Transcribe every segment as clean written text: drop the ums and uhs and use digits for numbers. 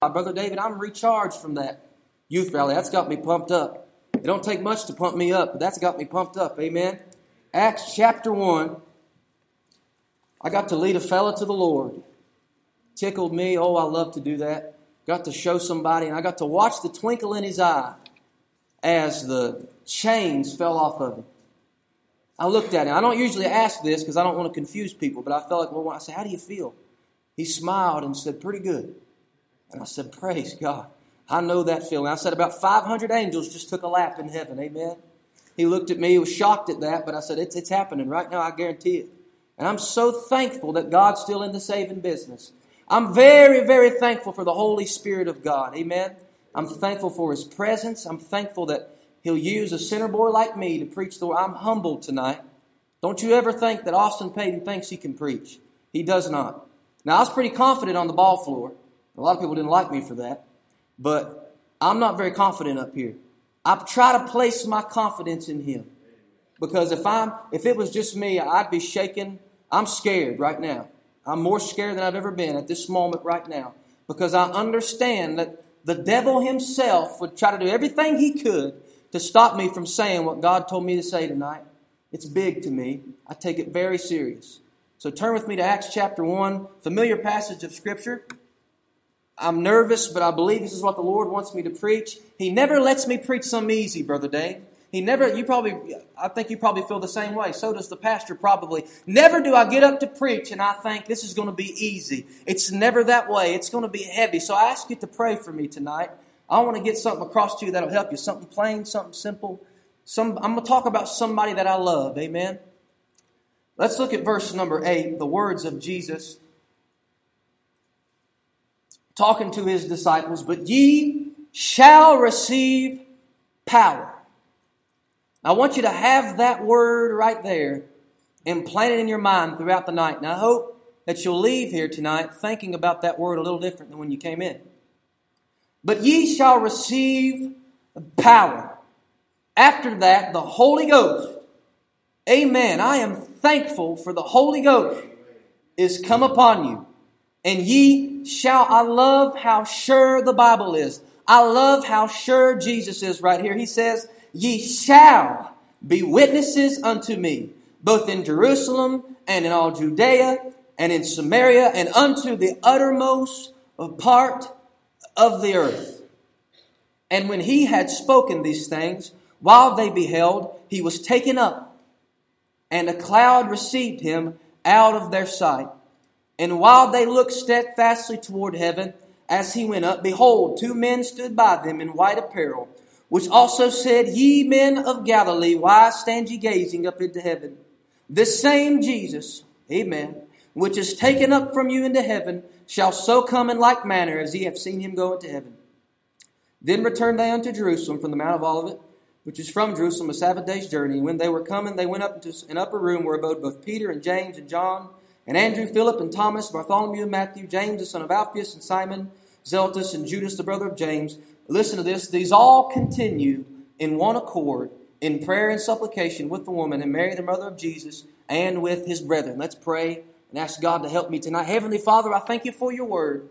Brother David, I'm recharged from that youth rally. That's got me pumped up. It don't take much to pump me up, but that's got me pumped up. Amen. Acts chapter 1. I got to lead a fella to the Lord. Tickled me. Oh, I love to do that. Got to show somebody, and I got to watch the twinkle in his eye as the chains fell off of him. I looked at him. I don't usually ask this because I don't want to confuse people, but I felt like, Lord, I said, how do you feel? He smiled and said, pretty good. And I said, praise God. I know that feeling. I said, about 500 angels just took a lap in heaven. Amen. He looked at me. He was shocked at that, but I said, it's happening right now. I guarantee it. And I'm so thankful that God's still in the saving business. I'm very, very thankful for the Holy Spirit of God. Amen. I'm thankful for His presence. I'm thankful that He'll use a sinner boy like me to preach the word. I'm humbled tonight. Don't you ever think that Austin Payton thinks he can preach. He does not. Now, I was pretty confident on the ball floor. A lot of people didn't like me for that. But I'm not very confident up here. I try to place my confidence in Him. Because if it was just me, I'd be shaking. I'm scared right now. I'm more scared than I've ever been at this moment right now. Because I understand that the devil himself would try to do everything he could to stop me from saying what God told me to say tonight. It's big to me. I take it very serious. So turn with me to Acts chapter 1, familiar passage of Scripture. I'm nervous, but I believe this is what the Lord wants me to preach. He never lets me preach something easy, Brother Dave. I think you probably feel the same way. So does the pastor probably. Never do I get up to preach and I think this is going to be easy. It's never that way. It's going to be heavy. So I ask you to pray for me tonight. I want to get something across to you that'll help you. Something plain, something simple. I'm going to talk about somebody that I love. Amen. Let's look at verse number 8, the words of Jesus talking to His disciples. But ye shall receive power. I want you to have that word right there and plant it in your mind throughout the night. And I hope that you'll leave here tonight thinking about that word a little different than when you came in. But ye shall receive power. After that, the Holy Ghost. Amen. I am thankful for the Holy Ghost is come upon you. And ye shall, I love how sure the Bible is. I love how sure Jesus is right here. He says, ye shall be witnesses unto me, both in Jerusalem and in all Judea and in Samaria and unto the uttermost part of the earth. And when He had spoken these things, while they beheld, He was taken up, and a cloud received Him out of their sight. And while they looked steadfastly toward heaven, as He went up, behold, two men stood by them in white apparel, which also said, Ye men of Galilee, why stand ye gazing up into heaven? This same Jesus, amen, which is taken up from you into heaven, shall so come in like manner as ye have seen Him go into heaven. Then returned they unto Jerusalem from the Mount of Olivet, which is from Jerusalem a Sabbath day's journey. And when they were coming, they went up into an upper room where abode both Peter and James and John, and Andrew, Philip, and Thomas, Bartholomew, and Matthew, James, the son of Alphaeus, and Simon, Zelotes, and Judas, the brother of James. Listen to this. These all continue in one accord in prayer and supplication with the woman and Mary, the mother of Jesus, and with His brethren. Let's pray and ask God to help me tonight. Heavenly Father, I thank You for Your word.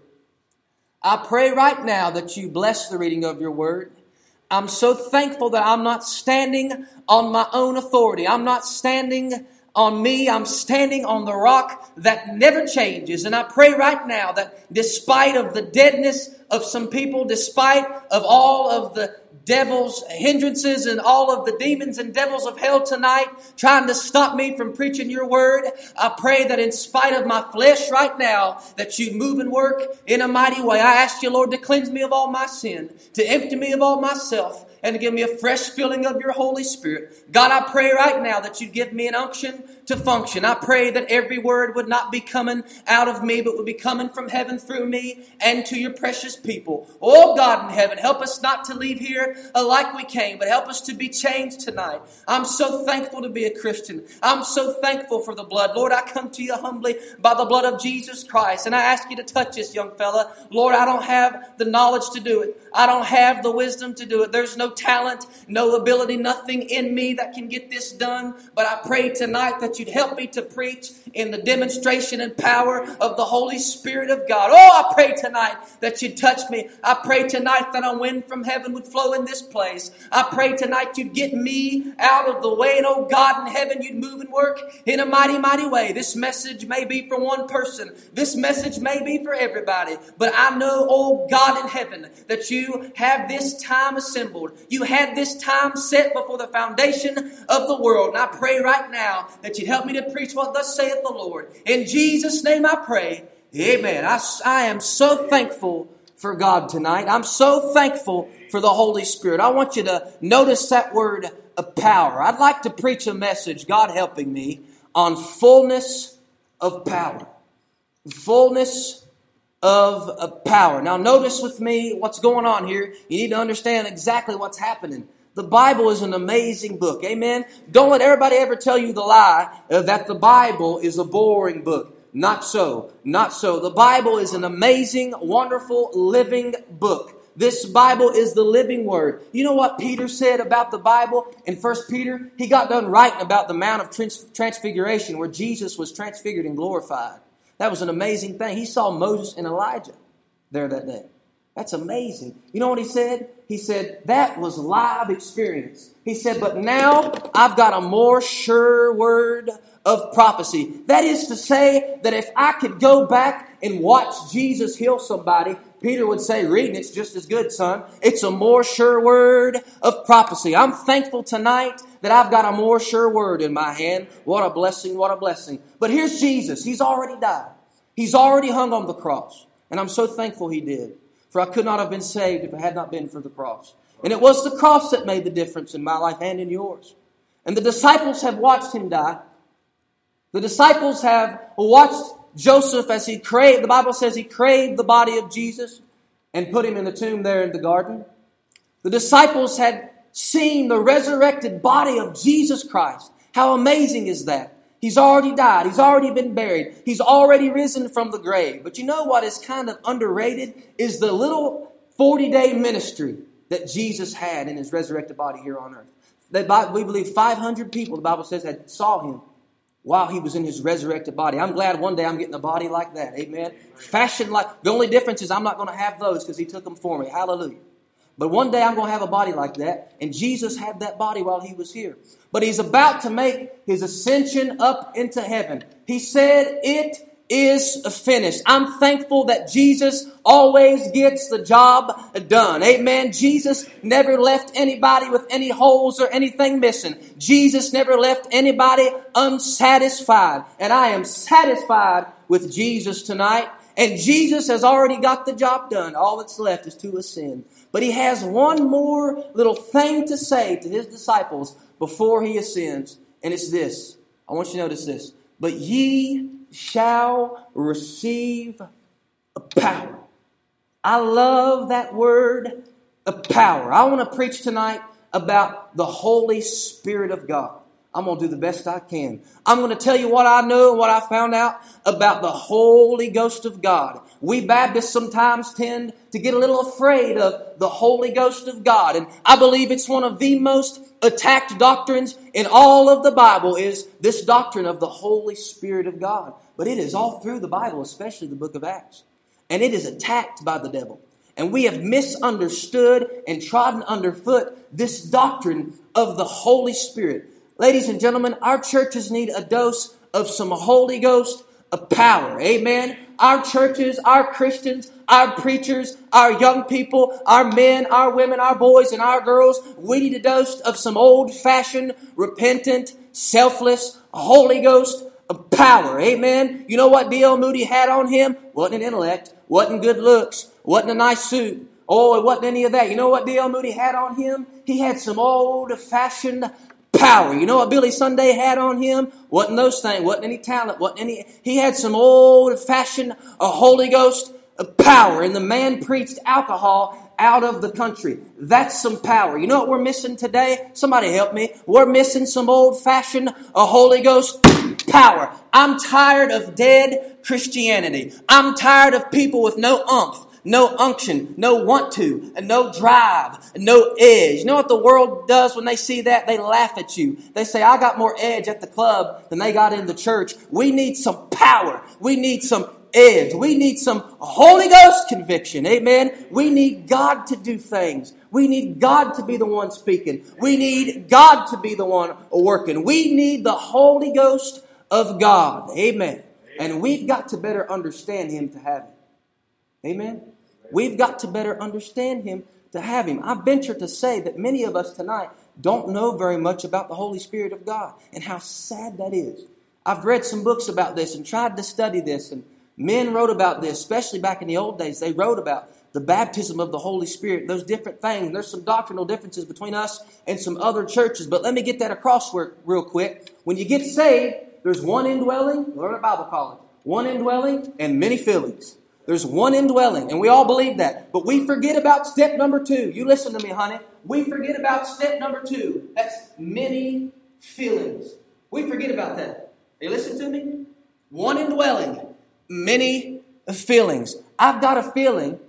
I pray right now that You bless the reading of Your word. I'm so thankful that I'm not standing on my own authority. I'm not standing on me. I'm standing on the rock that never changes. And I pray right now that despite of the deadness of some people, despite of all of the devil's hindrances and all of the demons and devils of hell tonight trying to stop me from preaching Your word, I pray that in spite of my flesh right now, that You move and work in a mighty way. I ask You, Lord, to cleanse me of all my sin, to empty me of all myself, and to give me a fresh filling of Your Holy Spirit. God, I pray right now that You'd give me an unction to function. I pray that every word would not be coming out of me, but would be coming from heaven through me and to Your precious people. Oh God in heaven, help us not to leave here like we came, but help us to be changed tonight. I'm so thankful to be a Christian. I'm so thankful for the blood. Lord, I come to You humbly by the blood of Jesus Christ, and I ask You to touch this young fella. Lord, I don't have the knowledge to do it. I don't have the wisdom to do it. There's no talent, no ability, nothing in me that can get this done. But I pray tonight that you'd help me to preach in the demonstration and power of the Holy Spirit of God. Oh, I pray tonight that you'd touch me. I pray tonight that a wind from heaven would flow in this place. I pray tonight you'd get me out of the way, and oh God in heaven, you'd move and work in a mighty, mighty way. This message may be for one person. This message may be for everybody. But I know, oh God in heaven, that you have this time assembled. You had this time set before the foundation of the world. And I pray right now that you'd help me to preach what thus saith the Lord. In Jesus' name I pray. Amen. I am so thankful for God tonight. I'm so thankful for the Holy Spirit. I want you to notice that word of power. I'd like to preach a message, God helping me, on fullness of power. Fullness of power. Now notice with me what's going on here. You need to understand exactly what's happening. The Bible is an amazing book. Amen. Don't let everybody ever tell you the lie that the Bible is a boring book. Not so. Not so. The Bible is an amazing, wonderful, living book. This Bible is the living word. You know what Peter said about the Bible in 1 Peter? He got done writing about the Mount of Transfiguration where Jesus was transfigured and glorified. That was an amazing thing. He saw Moses and Elijah there that day. That's amazing. You know what he said? He said, that was live experience. He said, but now I've got a more sure word of prophecy. That is to say that if I could go back and watch Jesus heal somebody, Peter would say, reading it's just as good, son. It's a more sure word of prophecy. I'm thankful tonight that I've got a more sure word in my hand. What a blessing, what a blessing. But here's Jesus. He's already died. He's already hung on the cross. And I'm so thankful he did. For I could not have been saved if it had not been for the cross. And it was the cross that made the difference in my life and in yours. And the disciples have watched him die. The disciples have watched Joseph as he craved. The Bible says he craved the body of Jesus and put him in the tomb there in the garden. The disciples had seen the resurrected body of Jesus Christ. How amazing is that? He's already died. He's already been buried. He's already risen from the grave. But you know what is kind of underrated is the little 40-day ministry that Jesus had in his resurrected body here on earth. We believe 500 people, the Bible says, had saw him while he was in his resurrected body. I'm glad one day I'm getting a body like that. Amen. Fashioned like, the only difference is I'm not going to have those because he took them for me. Hallelujah. But one day I'm going to have a body like that. And Jesus had that body while he was here. But he's about to make his ascension up into heaven. He said, it is finished. I'm thankful that Jesus always gets the job done. Amen. Jesus never left anybody with any holes or anything missing. Jesus never left anybody unsatisfied. And I am satisfied with Jesus tonight. And Jesus has already got the job done. All that's left is to ascend. But he has one more little thing to say to his disciples before he ascends. And it's this. I want you to notice this. But ye shall receive a power. I love that word, a power. I want to preach tonight about the Holy Spirit of God. I'm going to do the best I can. I'm going to tell you what I know and what I found out about the Holy Ghost of God. We Baptists sometimes tend to get a little afraid of the Holy Ghost of God. And I believe it's one of the most attacked doctrines in all of the Bible is this doctrine of the Holy Spirit of God. But it is all through the Bible, especially the book of Acts. And it is attacked by the devil. And we have misunderstood and trodden underfoot this doctrine of the Holy Spirit. Ladies and gentlemen, our churches need a dose of some Holy Ghost of power. Amen. Our churches, our Christians, our preachers, our young people, our men, our women, our boys, and our girls, we need a dose of some old-fashioned, repentant, selfless, Holy Ghost of power. Amen. You know what D.L. Moody had on him? Wasn't an intellect, wasn't good looks, wasn't a nice suit. Oh, it wasn't any of that. You know what D.L. Moody had on him? He had some old-fashioned power. You know what Billy Sunday had on him? Wasn't those things. Wasn't any talent. He had some old-fashioned Holy Ghost power. And the man preached alcohol out of the country. That's some power. You know what we're missing today? Somebody help me. We're missing some old-fashioned Holy Ghost power. I'm tired of dead Christianity. I'm tired of people with no umph. no unction, no want to, and no drive, and no edge. You know what the world does when they see that? They laugh at you. They say, I got more edge at the club than they got in the church. We need some power. We need some edge. We need some Holy Ghost conviction. Amen. We need God to do things. We need God to be the one speaking. We need God to be the one working. We need the Holy Ghost of God. Amen. And we've got to better understand Him to have Him. Amen. We've got to better understand Him to have Him. I venture to say that many of us tonight don't know very much about the Holy Spirit of God, and how sad that is. I've read some books about this and tried to study this, and men wrote about this, especially back in the old days. They wrote about the baptism of the Holy Spirit, those different things. There's some doctrinal differences between us and some other churches, but let me get that across real quick. When you get saved, there's one indwelling, learn at Bible college, one indwelling and many fillings. There's one indwelling, and we all believe that. But we forget about step number 2. You listen to me, honey. We forget about step number 2. That's many fillings. We forget about that. You listen to me? One indwelling, many fillings. I've got a feeling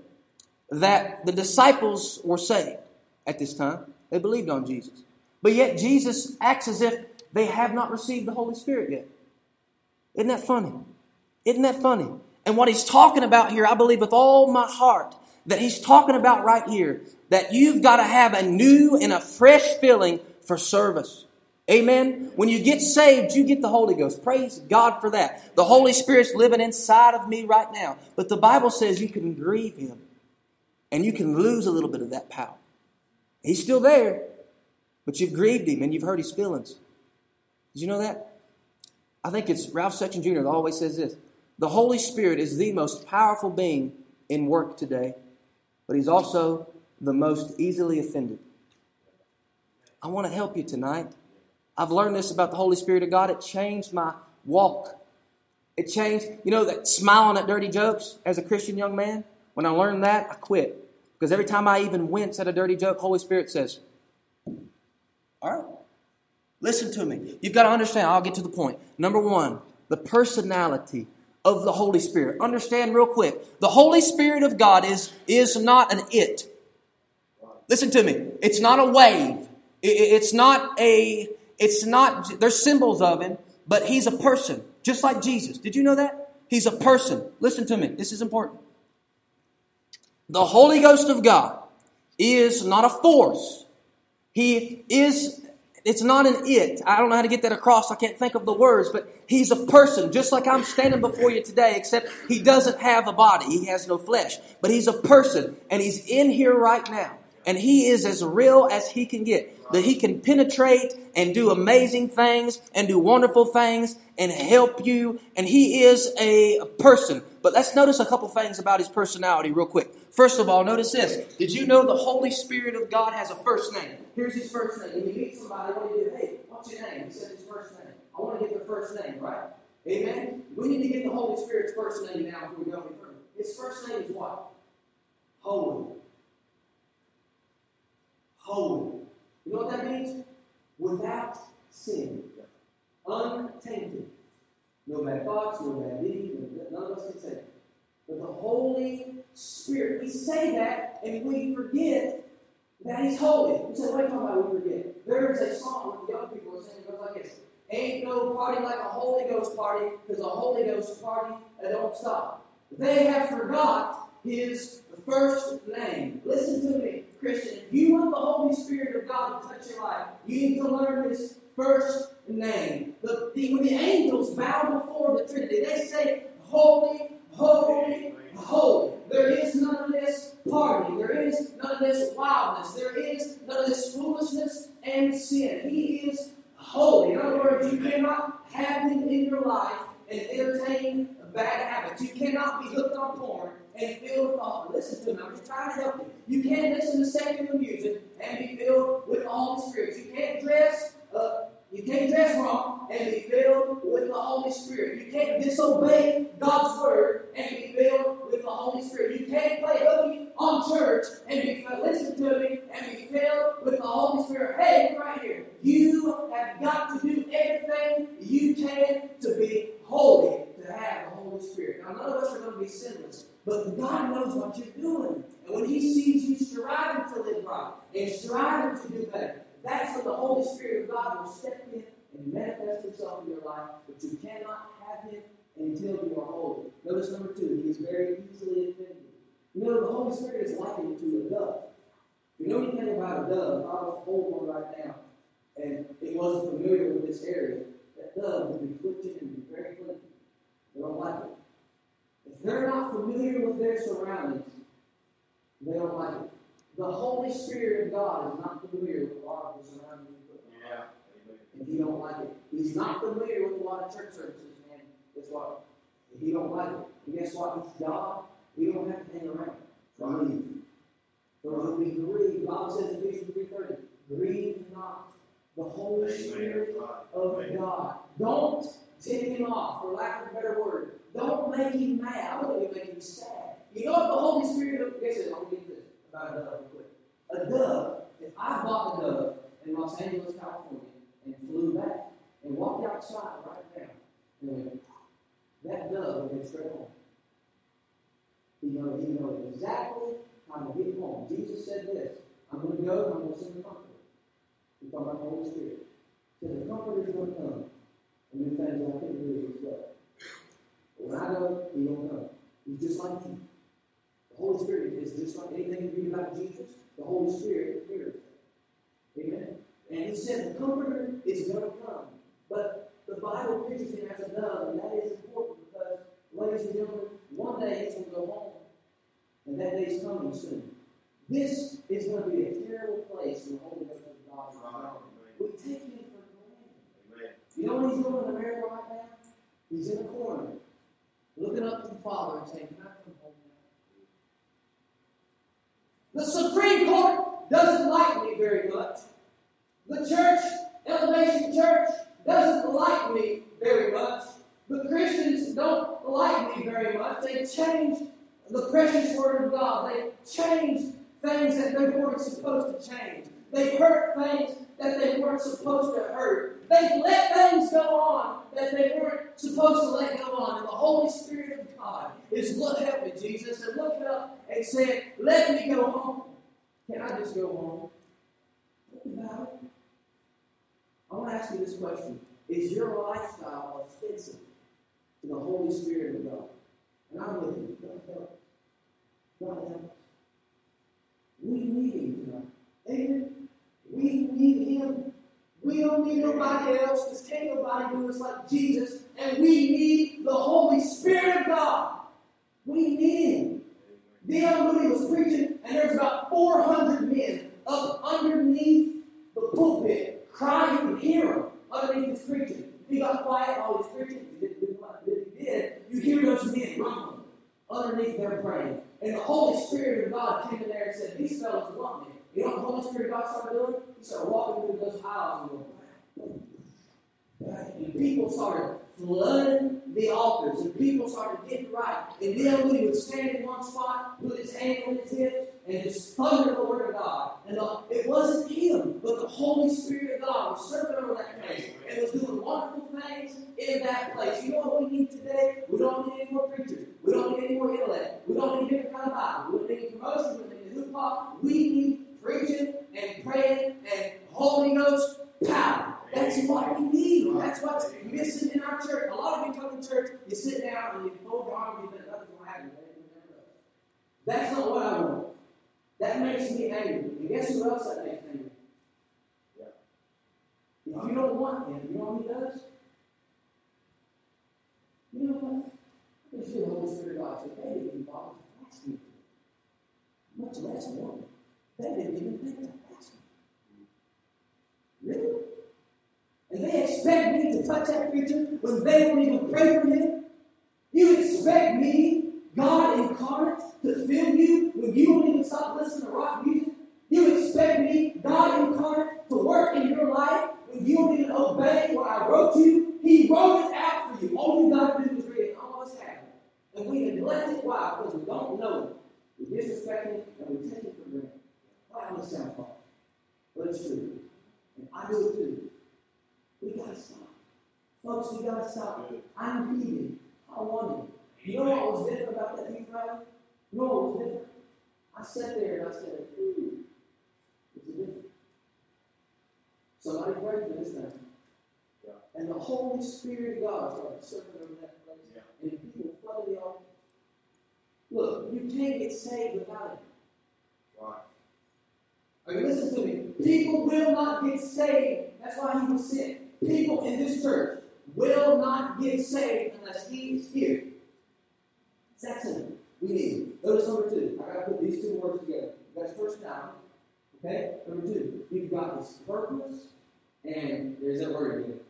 that the disciples were saved at this time. They believed on Jesus. But yet Jesus acts as if they have not received the Holy Spirit yet. Isn't that funny? Isn't that funny? And what he's talking about here, I believe with all my heart, that he's talking about right here, that you've got to have a new and a fresh feeling for service. Amen? When you get saved, you get the Holy Ghost. Praise God for that. The Holy Spirit's living inside of me right now. But the Bible says you can grieve Him, and you can lose a little bit of that power. He's still there, but you've grieved Him and you've hurt His feelings. Did you know that? I think it's Ralph Section Jr. that always says this. The Holy Spirit is the most powerful being in work today, but He's also the most easily offended. I want to help you tonight. I've learned this about the Holy Spirit of God. It changed my walk. It changed, that smiling at dirty jokes as a Christian young man. When I learned that, I quit. Because every time I even wince at a dirty joke, Holy Spirit says, all right, listen to me. You've got to understand. I'll get to the point. Number 1, the personality of the Holy Spirit. Understand real quick. The Holy Spirit of God is not an it. Listen to me. It's not a wave. It's not, there's symbols of Him, but He's a person, just like Jesus. Did you know that? He's a person. Listen to me. This is important. The Holy Ghost of God is not a force. It's not an it. I don't know how to get that across. I can't think of the words, but He's a person, just like I'm standing before you today, except He doesn't have a body. He has no flesh, but He's a person, and He's in here right now. And He is as real as He can get. That He can penetrate and do amazing things and do wonderful things and help you. And He is a person. But let's notice a couple things about His personality real quick. First of all, notice this. Did you know the Holy Spirit of God has a first name? Here's His first name. When you meet somebody, what do you do? Hey, what's your name? He says His first name. I want to get their first name, right? Amen? We need to get the Holy Spirit's first name now before we go any further. His first name is what? Holy. Holy. You know what that means? Without sin. Untainted. No bad thoughts, no bad deeds, none of us can say it. But the Holy Spirit, we say that and we forget that He's holy. We say, what are you talking about? We forget. There is a song that the young people are saying that goes like this. Ain't no party like a Holy Ghost party, because a Holy Ghost party that don't stop. They have forgot His first name. Listen to me, Christian. If you want the Holy Spirit of God to touch your life, you need to learn His first name. When the angels bow before the Trinity, they say, Holy, holy, holy. There is none of this party. There is none of this wildness. There is none of this foolishness and sin. He is holy. In other words, you cannot have Him in your life and entertain bad habits. You cannot be hooked on porn and filled with all. Listen to me. I'm just trying to help you. You can't listen to secular music and be filled with the Holy Spirit. You can't dress wrong and be filled with the Holy Spirit. You can't disobey God's word and be filled with the Holy Spirit. You can't play hooky on church and be filled, listen to me, and be filled with the Holy Spirit. Hey, right here. You have got to do everything you can to be holy, to have the Holy Spirit. Now, none of us are going to be sinless But God knows what you're doing. And when He sees you striving to live right and striving to do better, that's when the Holy Spirit of God will step in and manifest Himself in your life. But you cannot have Him until you are holy. Notice number 2, He is very easily offended. You know, the Holy Spirit is likened to a dove. You know anything about a dove? If I was to hold one right now, and it wasn't familiar with this area, that dove would be twitching and be very flinty. They don't like it. If they're not familiar with their surroundings, they don't like it. The Holy Spirit of God is not familiar with a lot of the surroundings. Yeah. And He don't like it. He's not familiar with a lot of church services, man. Guess what? If He don't like it, and guess what? He's God. He don't have to hang around. Leave. So He'll be grieved. The Bible says in Ephesians 3:30, grieve not the Holy Spirit of God. Don't tick Him off, for lack of a better word. Don't make Him mad. I want to make Him sad. You know what the Holy Spirit of... Guess it. I'm going to get this about a dove real quick. A dove, if I bought a dove in Los Angeles, California, and flew back, and walked outside right now, and went, that dove would head straight home. He knows exactly how to get home. Jesus said this, I'm going to go and I'm going to send the Comforter. He's talking about the Holy Spirit. He said the Comforter is going to come and do things that I couldn't do as well. But when I go, He don't come. He's just like you. The Holy Spirit is just like anything you read about Jesus. The Holy Spirit is here. Amen. And He said the Comforter is going to come. But the Bible pictures Him as a dove, and that is important because, ladies and gentlemen, one day He's going to go home, and that day is coming soon. This is going to be a terrible place in the Holy Ghost of God's right. We take Him for granted. You know what He's doing in America right now? He's in a corner, looking up to the Father and saying, "Can I come home now?" The Supreme Court doesn't like me very much. The church, Elevation Church, doesn't like me very much. The Christians don't like me very much. They changed the precious Word of God. They changed things that they weren't supposed to change. They hurt things that they weren't supposed to hurt. They let things go on that they weren't supposed to let go on. And the Holy Spirit of God is looking up at Jesus and looking up and saying, "Let me go home." Can I just go home? Think about it. I want to ask you this question. Is your lifestyle offensive to the Holy Spirit of God? And I'm with you. God help. God help us. We need Him tonight. Amen. We need Him. We don't need nobody else because can't nobody do us like Jesus. And we need the Holy Spirit of God. We need Him. D.L. Moody was preaching, and there's about 400 men up underneath the pulpit crying. You could hear them underneath his preaching. If he got quiet while he was preaching, he did. You hear those men rumbling underneath their praying. And the Holy Spirit of God came in there and said, "These fellows want me." You know what the Holy Spirit of God started doing? He started walking through those aisles and going, and people started flooding the altars, and people started getting right. And then Moody would stand in one spot, put his hand on his hips, and just thunder the Word of God. And it wasn't him, but the Holy Spirit of God was circling over that place and was doing wonderful things in that place. You know what we need today? We don't need any more preachers. We don't need any more intellect. We don't need a different kind of Bible. We don't need any promotion. We don't need a hoopah. We need preaching and praying and Holy Ghost power. That's what we need. That's what's missing in our church. A lot of you come to church, you sit down and you fold your arms and nothing's going to happen. That's not what I want. That makes me angry. And guess who else that makes angry? Yeah. If you don't want Him, you know what He does? You know what? I can see the Holy Spirit of God say, "They didn't even bother to ask me to. Much less one. They didn't even think to ask me." Really? And they expect me to touch that preacher when they won't even pray for him? You expect me, God incarnate, to fill you when you don't even stop listening to rock music? You expect me, God incarnate, to work in your life when you don't even obey what I wrote you? He wrote it out for you. All you got to do is read it. All of us have it. And we neglect it. Why? Because we don't know it. We disrespect it and we take it for granted. Wow, this sounds false. But it's true. And I do it too. We got to stop. Folks, we got to stop. I'm grieving. I want it. You know what was different about that youth rally? No, it was different. I sat there and I said, it's different. Somebody prayed for this thing. Yeah. And the Holy Spirit of God started circling over that place. Yeah. And people flooded the altar. Look, you can't get saved without it. Right. I mean, listen to me. People will not get saved. That's why he was sent. People in this church will not get saved unless he is here. That's it. We need it. Notice number 2. I got to put these 2 words together. You guys first down. Okay? Number 2. You've got this purpose, and there's that word again.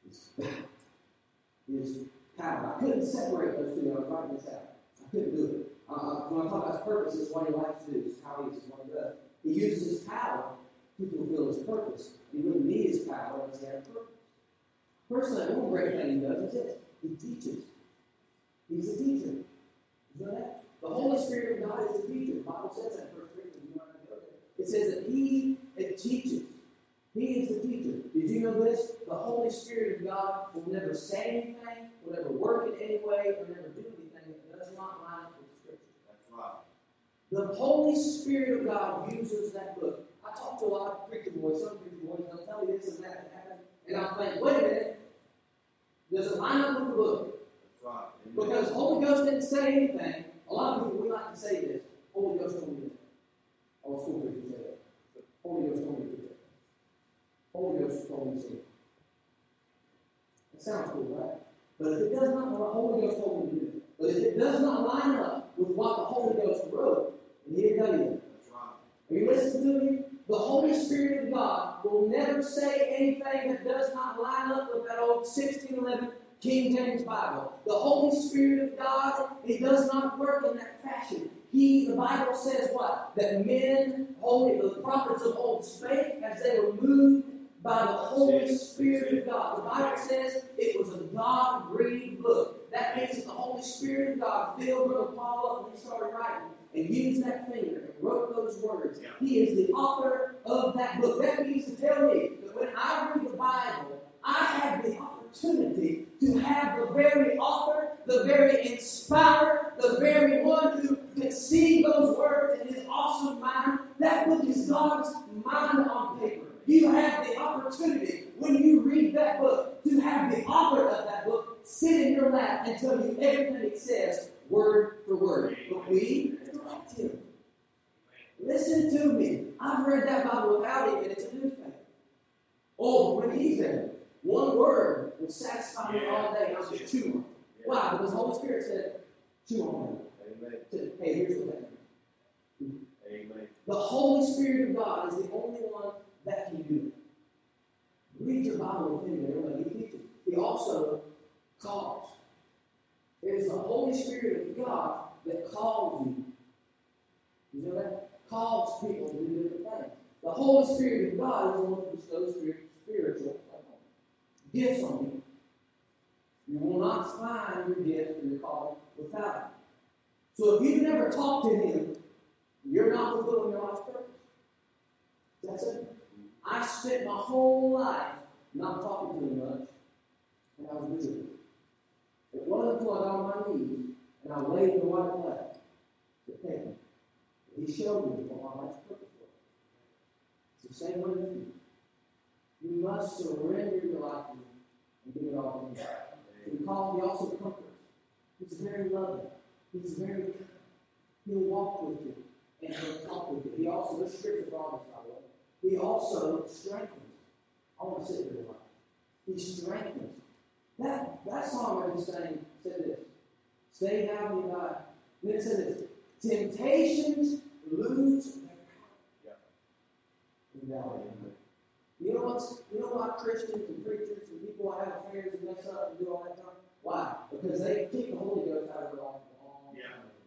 Is power. I couldn't separate those 2. I was writing this out. I couldn't do it. When I talk about his purpose, it's what he likes to do. It's how he is, what he does. He uses his power to fulfill his purpose. He wouldn't need his power unless he had a purpose. Personally, one great thing he does is this. He teaches. He's a teacher. You know that? The Holy Spirit of God is a teacher. The Bible says that in 1 Corinthians. You might not know that. It says that he teaches. He is the teacher. Did you know this? The Holy Spirit of God will never say anything, will never work in any way, or never do anything that does not line up with Scripture. That's right. The Holy Spirit of God uses that book. I talk to a lot of preacher boys, some preacher boys, and they'll tell me this and that happened. And I'll think, wait a minute. Does it line up with the book? That's right. Because the Holy Ghost didn't say anything. A lot of people, we like to say this. Holy Ghost told me this. All school preachers say that. Holy Ghost told me to do that. Holy Ghost told me to say it. That sounds cool, right? But if it does not, the Holy Ghost told me to do it. But if it does not line up with what the Holy Ghost wrote, then he didn't tell you that. That's right. Are you listening to me? The Holy Spirit of God will never say anything that does not line up with that old 1611 King James Bible. The Holy Spirit of God, it does not work in that fashion. The Bible says what? That men, the prophets of old spake as they were moved by the Holy Spirit of God. The Bible says it was a God-breathed book. That means that the Holy Spirit of God filled Brother Paul up when he started writing and used that finger and wrote those words. Yeah. He is the author of that book. That means to tell me that when I read the Bible, I have the opportunity to have the very author, the very inspirer, the very one who conceived those words in his awesome mind. That book is God's mind on paper. You have the opportunity, when you read that book, to have the author of that book sit in your lap and tell you everything it says, word for word. But we direct him. Listen to me. I've read that Bible without it, and it's a newspaper. Oh, when he's there, one word will satisfy me all day. I'll just chew on it. Why? Because the Holy Spirit said, chew on it. Amen. Hey, here's what that means. Amen. The Holy Spirit of God is the only one that can do it. Read your Bible with him there. He teaches. He also calls. It is the Holy Spirit of God that calls you. You know that? Calls people to do different things. The Holy Spirit of God is the one who bestows spiritual gifts on you. You will not find your gift or your calling without it. So if you've never talked to him, you're not fulfilling your life's purpose. That's it. I spent my whole life not talking to him much, and I was busy. It wasn't until I got on my knees and I laid in the white flag to him. He showed me what my life's purpose was. It's the same way with you. You must surrender your life to him and give it all to him. He also comforts. He's very loving. He's very kind. He'll walk with you and he'll talk with you. He also, this scripture for all this, by the way, he also strengthens. I want to sit there a while. He strengthens. That song I was saying said this. Stay down and die. Then it said this. Temptations lose their power. You know why Christians and preachers and people have affairs and mess up and do all that stuff? Why? Because they keep the Holy Ghost out of their life for a long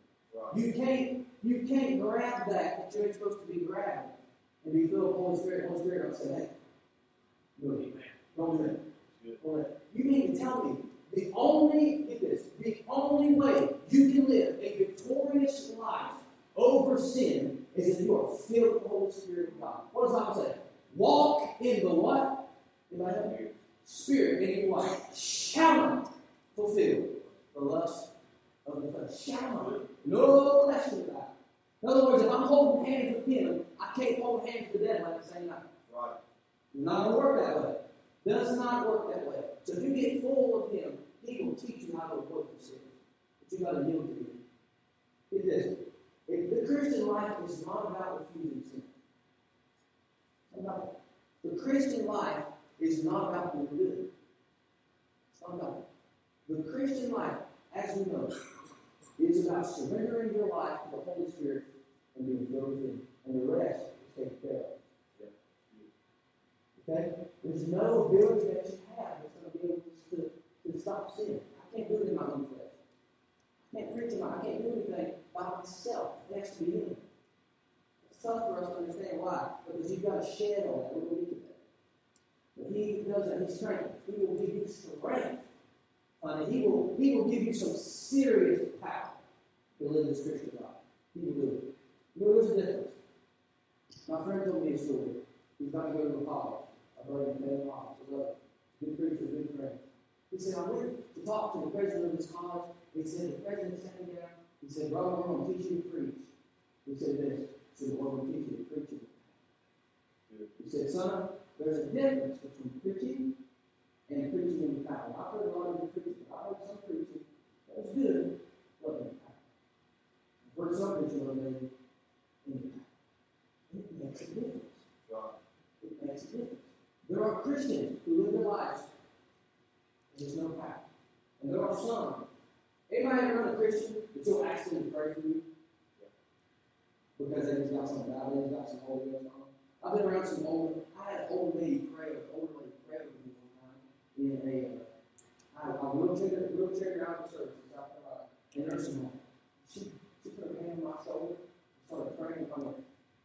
time. You can't grab that you're supposed to be grabbing and be filled with the Holy Spirit. The Holy Spirit will say, hey, don't do that. You mean to tell me the only way you can live a victorious life over sin is if you are filled with the Holy Spirit of God. What does the Bible say? Walk in the what? In my Spirit. Meaning what? Shall not fulfill the lust of the flesh. Shall not. No flesh in the Bible. In other words, if I'm holding hands with him, I can't hold hands with the devil at the same time. Right. It's not going to work that way. Does not work that way. So if you get full of him, he will teach you how to avoid the sin. But you got to yield to him. It is. If the Christian life is not about refusing sin. The Christian life is not about doing good. It's not about it. The Christian life, as we know, is about surrendering your life to the Holy Spirit and being filled with him. And the rest is taken care of. Okay? There's no ability that you have that's going to be able to stop sin. I can't do it in my own flesh. I can't preach I can't do anything by myself. It has to be him. It's tough for us to understand why. Because you've got to shed on that. We'll get to that. But he does that. He's strength. He will give you strength. He will give you some serious power to live this Christian life. He will do it. You know, there's a difference. My friend told me a story. He's about to go to college. I brought him to Penn College. I love it. Good preacher, good friend. He said, I went to talk to the president of this college. He said, the president sat me down. He said, brother, we're going to teach you to preach. He said this. He said, we're going to teach you to preach. He said, son, there's a difference between preaching and preaching in the power. I've heard a lot of good preaching. I've heard some preaching that was good, but in the power. I've heard some preaching that was in the power. It makes a difference. It makes a difference. There are Christians who live their lives and there's no power. And there are some. Anybody ever known a Christian that you'll ask them to pray for you? Because they just got some God, they just got some Holy Ghost on them. I've been around some older. I had an older lady pray with me one time in a wheelchair driver service in South Carolina, in nursing home. She put her hand on my shoulder and started praying. I'm like,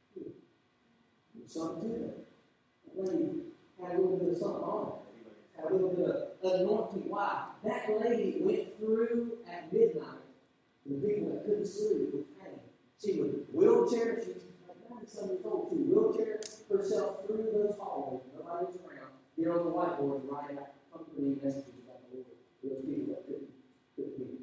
there's something to that. That lady had a little bit of something on her. Had a little bit of anointing. Why? That lady went through at midnight to the people that couldn't sleep with pain. She would wheelchair. She was like 97 years old. She would wheelchair herself through those hallways. Nobody was around. Get on the whiteboard and write out comforting messages about the Lord to those people that couldn't hear.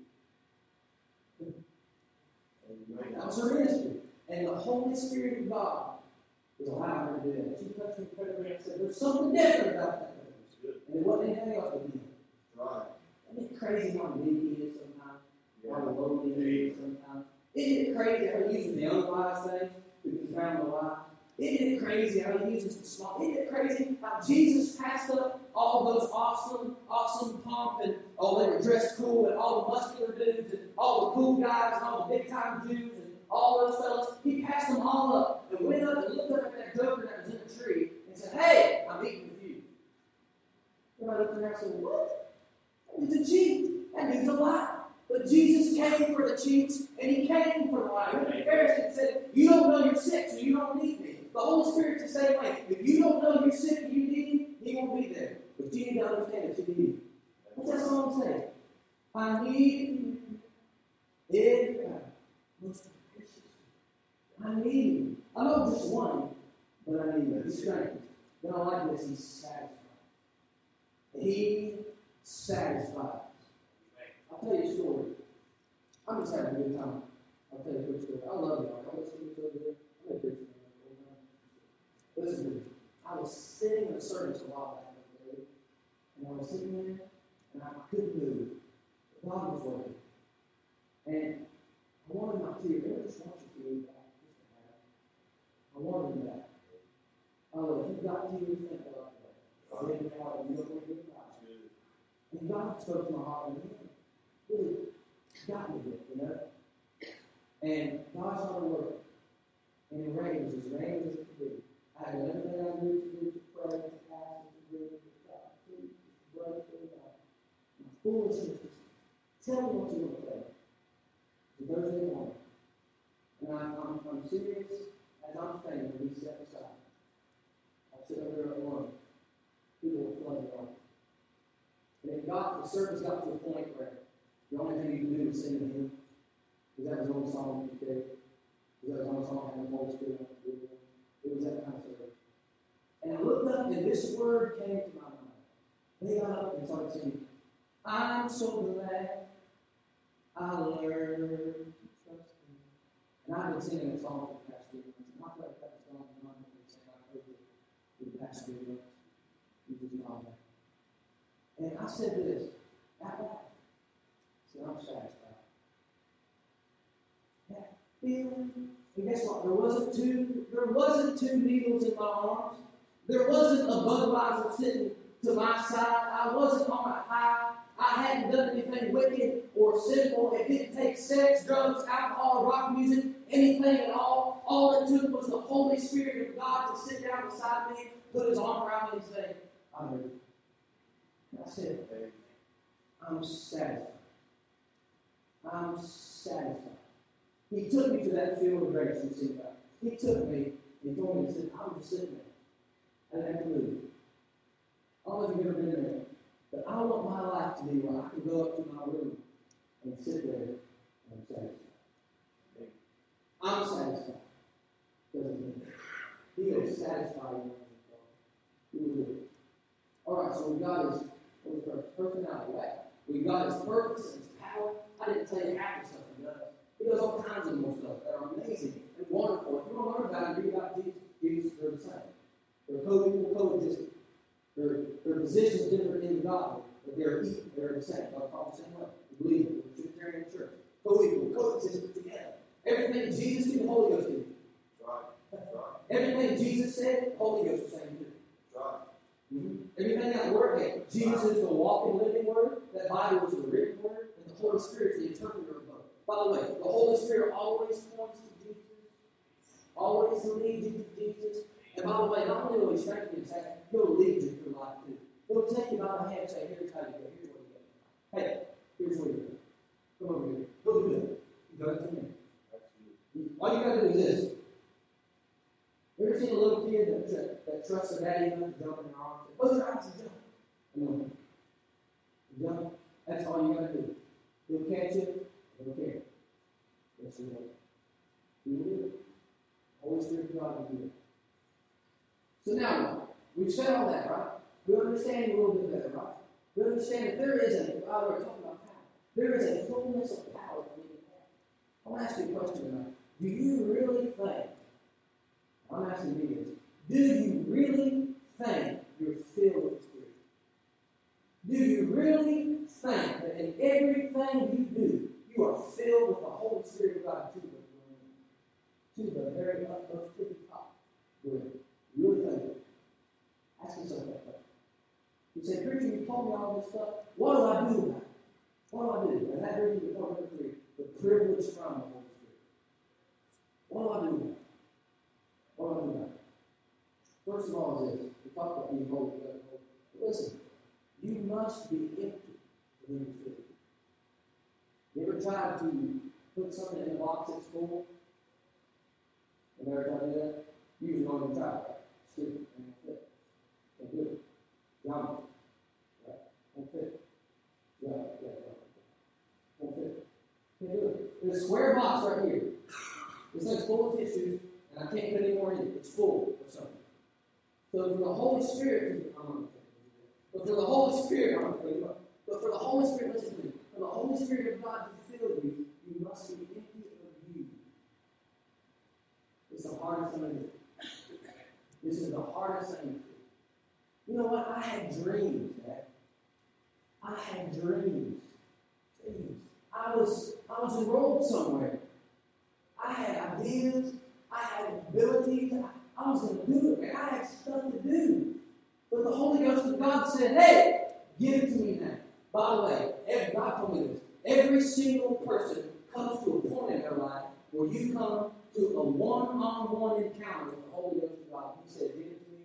That was her ministry. And the Holy Spirit of God was allowing her to do that. She touched me incredibly and said, there's something different about that. And it wasn't anything else but him. Right. Isn't it crazy how big he is sometimes? Yeah. How lowly he is sometimes? Isn't it crazy how he uses the unwise things to confound the wise? Isn't it crazy how he uses the small? Isn't it crazy how Jesus passed up all those awesome pomp and they were dressed cool and all the muscular dudes and all the cool guys and all the big time Jews and all those fellas? He passed them all up and went up and looked up at that joker that was in the tree and said, "Hey, I'm eating with you." Everybody looked around and said, "What? That dude's a cheat. That dude's a lie." But Jesus came for the cheats, and he came for the liars. And the Pharisees said, "You don't know you're sick, so you don't need me." The Holy Spirit's the same way. If you don't know you're sick and you need him, he won't be there. But you need to understand that you need him. What's that song say? I need him. I need him. I know just one, but I need him. He's strength. Then I like this. He's satisfied. He satisfies. I'll tell you a story. I'm just having a good time. I'll tell you a quick story. I love y'all. Y'all listen to me over there? I'm a preacher. Listen to me. I was sitting in a service a while back the other day, and I was sitting there, and I couldn't move. God was working. And I wanted my tears. I just want your tears back. I wanted them back. Oh, if you've got tears, thank God for that. And God spoke to my heart and really got me with, you know. And God's hard work. And it rains as rain as it could be. I had everything I knew to do to pray, to fast, to read, to stop, to break through God. My foolishness is tell me what you want to pray. So Thursday morning. And I'm serious as I'm saying to be set aside. I'll sit over there at one. People were flooding on. And the service got to a point where the only thing you could do was sing to him. Because that was the only song you could do. Because that was the only song I had the Holy Spirit on to do. It was that kind of service. And I looked up and this word came to my mind. They got up and started singing, I'm so glad I learned to trust Him. And I've been singing a song for the past 3 months. And I feel like that was God's mind when He said, I heard it for the past 3 months. He was not there. And I said this out loud. I said, I'm satisfied. That feeling. And guess what? There wasn't two needles in my arms. There wasn't a Budweiser sitting to my side. I wasn't on a high. I hadn't done anything wicked or sinful. It didn't take sex, drugs, alcohol, rock music, anything at all. All it took was the Holy Spirit of God to sit down beside me, put His arm around me and say, I heard you. I said, I'm satisfied. I'm satisfied. He took me to that field of grace you see about. He took me and told me, he said, I was just sitting there. I didn't have to move. I don't know if you've ever been there, but I want my life to be where I can go up to my room and sit there and I'm satisfied. I'm satisfied. He will satisfy you. He will do it. All right, so we got His personality, right? We got His purpose and His power. I didn't tell you half the stuff He does. He does all kinds of more stuff that are amazing and wonderful. If you want to learn about it, read about Jesus, they're the same. They're co-equal, coexistent. Their positions different in the Godhead, but they're equal. They're the same. God called the same way. We believe in the Trinitarian Church. Co-equal, coexistent together. Everything Jesus did, the Holy Ghost did. Right. Everything Jesus said, the Holy Ghost was saying too. Right. Mm-hmm. Everything that word had. Jesus is the walking, living Word. That Bible is the written Word, and the Holy Spirit is the interpreter of both. By the way, the Holy Spirit always points to Jesus. Always leads you to Jesus. And by the way, not only will He strengthen you, He'll lead you through life too. He'll take you by the hand and say, here's how you go, here's what you go. Hey, here's where you go. Come over here. Go do it. You got it to me. All you got to do is this. You ever seen a little kid that trusts their daddy enough to jump in their arms? Close your eyes and jump. No. Jump. That's all you got to do. He'll catch you. He'll care. Yes, He will. He will do it. Holy Spirit of God will do it. So now, we've said all that, right? We understand a little bit better, right? We understand that there is we're talking about power. There is a fullness of power that we can have. I want to ask you a question tonight. Do you really think, I'm asking you this, do you really think you're filled with the Spirit? Do you really think that in everything you do, you are filled with the Holy Spirit of God to the very utmost tippy top? Good. You really think it? Ask yourself that question. You say, preacher, you told me all this stuff. What do I do about it? What do I do? And that brings me to point number 3, the privilege from the Holy Spirit. What do I do about it? What do I do about it? First of all is this. We talk about being holy. Listen, you must be empty to be filled. You ever tried to put something in a box that's full? Have you ever tried to do that? Usually don't even try it. Stupid. And fit. Can't do it. Yum. Right. Won't fit. Yeah. Won't fit. Can't do it. There's a square box right here. This thing's full of tissues, and I can't put any more in it. It's full of something. So for the Holy Spirit, but for the Holy Spirit, but for the Holy Spirit, listen to me. For the Holy Spirit of God to fill you, you must be empty of you. It's the hardest thing to do. This is the hardest thing to do. You know what? I had dreams, man. I had dreams. I was enrolled somewhere. I had ideas. I had abilities. I was going to do it, man. I had stuff to do. But the Holy Ghost of God said, hey, give it to me now. By the way, God told me this. Every single person comes to a point in their life where you come to a one-on-one encounter with the Holy Ghost of God. He said, give it to me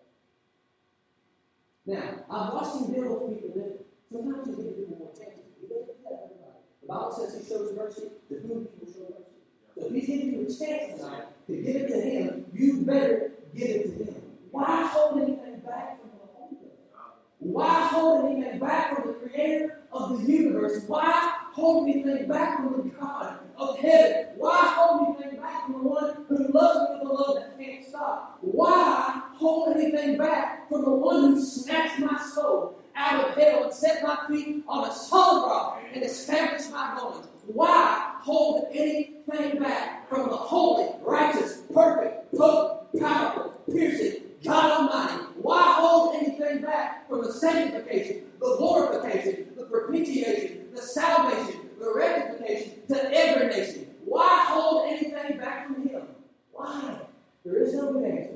forever. Now, I've watched Him deal with people living. Sometimes He gives people more chances. He doesn't do that to everybody. The Bible says He shows mercy to whom He will show mercy. So if He's giving you a chance tonight to give it to Him, you better give it to Him. Why hold anything back from the Holy Ghost? Why hold anything back from the Creator of the universe? Why hold anything back from the God of heaven? Why hold anything back from the one who loves me with a love that can't stop? Why hold anything back from the one who snatched my soul out of hell and set my feet on a solid rock and established my goings? Why hold anything back from the holy, righteous, perfect, potent, powerful, piercing God Almighty? Why hold anything back from the sanctification, the glorification, the propitiation, the salvation, the rectification to every nation? Why hold anything back from Him? Why? There is no good answer.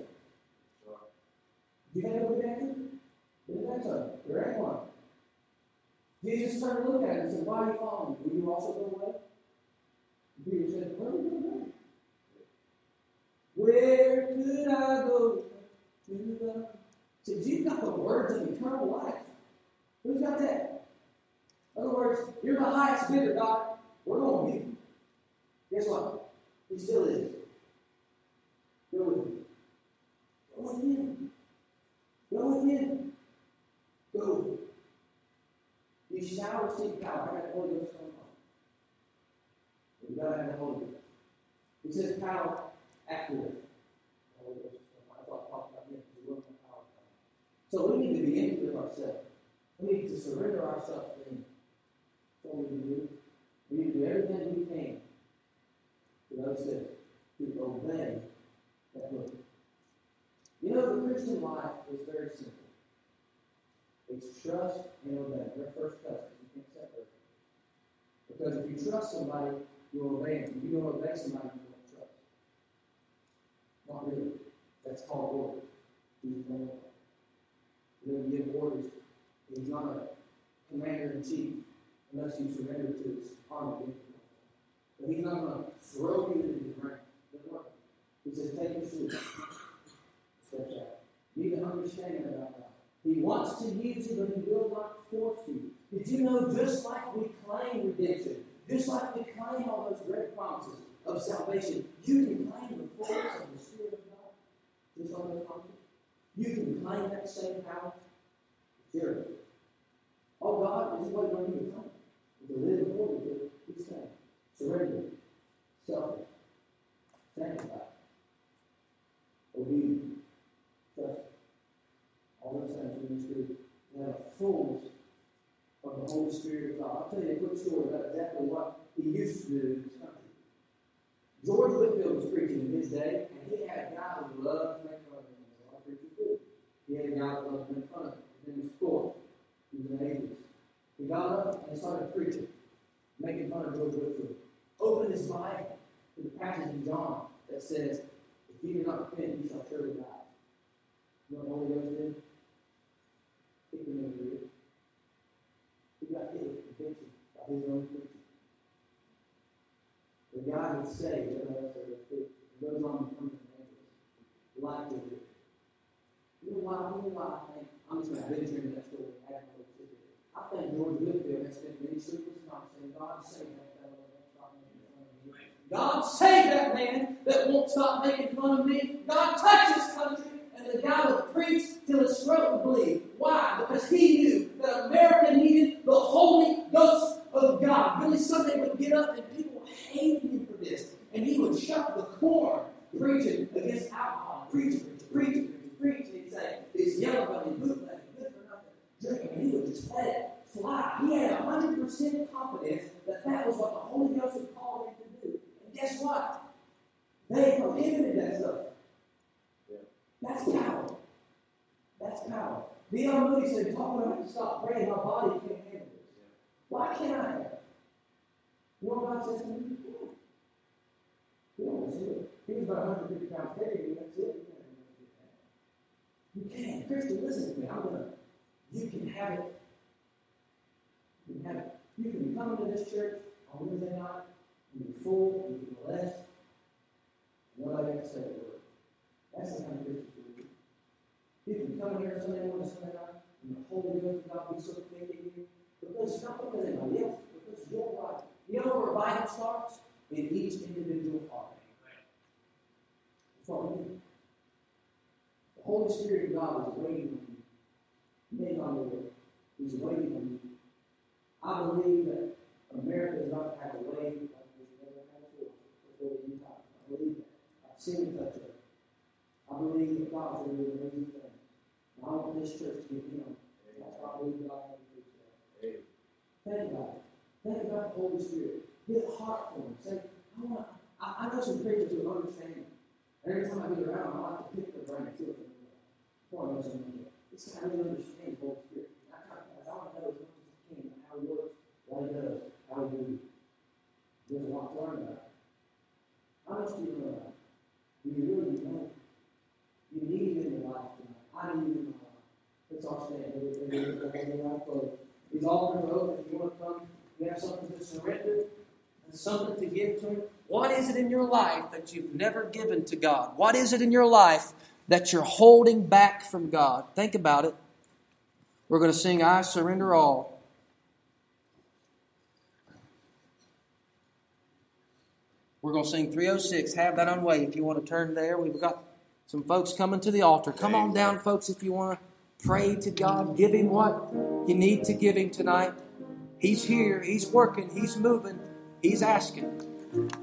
Do you have a good answer? There ain't one. Jesus turned to look at him and said, why are you following me? Will you also go away? Peter said, where are you going away? Where could I go to the... See, you've got the words of eternal life. Who's got that? In other words, you're the highest bidder, God. We're going with you. Guess what? He still is. Go with him. Go with him. Go with him. Go with him. You shall receive power. I got the Holy Ghost on. You've got to have the Holy Ghost. He says power afterwards. The Holy Ghost. I thought I talked about him. We want the power. So we need to be empty of ourselves. We need to surrender ourselves to Him. That's what we need to do. We need to do everything we can. The Lord says, to obey that book. You know, the Christian life is very simple. It's trust and obey. They're first cousins. You can't separate them. Because if you trust somebody, you'll obey them. If you don't obey somebody, you don't trust. Not really. That's called order. He's no order. He doesn't give orders. He's not a commander-in-chief unless you surrender to his army. But he's not going to throw you into the ground. He says, take your seat. Steps out. You need to understand about that. He wants to use you, but He will not force you. Did you know, just like we claim redemption, just like we claim all those great promises of salvation, you can claim the fullness of the Spirit of God. Just like those promises. You can claim that same power. Sure. Oh, God is waiting on you to come. To live before you, He's saying, surrender, selfish, sanctify, obedient, trust. All those things we need to do. We have a fullness of the Holy Spirit of God. I'll tell you a quick story about exactly what He used to do in this country. George Whitefield was preaching in his day, and he had a guy who loved to make fun of him. That's all preachers do. He had a guy who loved to make fun of him. His name was Thorpe. He was an atheist. He got up and started preaching, making fun of George Whitefield. Opened his Bible to the passage in John that says, if you do not repent, you shall surely die. You know what the Holy Ghost did? He couldn't even read it. He got hit with conviction by his own preaching. The guy who saved, he goes on to become an evangelist. Like to do. You know why I think, I'm just going to venture into that story. I think George Whitefield has spent many sleepless nights saying, God save that fellow that won't stop making fun of me. God save that man that won't stop making fun of me. God touch this country. And the guy would preach till his throat would bleed. Why? Because he knew that America needed the Holy Ghost of God. Billy Sunday would get up and people hated him for this. And he would shut the corn preaching against alcohol. Preaching. He'd say, it's yellow bunny, bootleg, good for nothing. Drinking. And he would just let it fly. He had 100% confidence that that was what the Holy Ghost had called him to do. And guess what? They prohibited that stuff. That's power. That's power. D.L. Moody said, talking about to stop praying, my body can't handle this. Why can't I have it? You know what God says to me? You don't listen to it. He was about 150 pounds heavier than that's it. You can. Christian, listen to me. You can have it. You can have it. You can come into this church on Wednesday night and be full, and be blessed. Nobody has to say a word. That's the kind of Christian we do. You can come here Sunday morning, Sunday night, and the Holy Ghost of God be so thick in you. Because it's not because anybody else, because it's your life. You know where revival starts? In each individual heart. That's what we do. The Holy Spirit of God is waiting on you. Make on the way. He's waiting on you. I believe that America is not to have a wave like we've never had before the Utah. I believe that. I've seen it touch it. I believe that God is going to do amazing things. And I want this church to get him. That's why I believe God can do that. Think about it. Think about the Holy Spirit. Get a heart for them. Say, I know some preachers who understand. Every time I get around, I like to pick their brain. See what they're doing. Before I know something. This guy really understands the Holy Spirit. I want to know as much as I can how he works, what he does, how he moves. There's a lot to learn about. How much do you know about it? Do you really know? You need him in your life tonight. I need him in my life. Let's all stand. These altars are open. If you want to come, you have something to surrender and something to give to him. What is it in your life that you've never given to God? What is it in your life that you're holding back from God? Think about it. We're going to sing, I Surrender All. We're going to sing 306. Have that on way if you want to turn there. We've got some folks coming to the altar. Come on down, folks, if you want to pray to God. Give him what you need to give him tonight. He's here. He's working. He's moving. He's asking.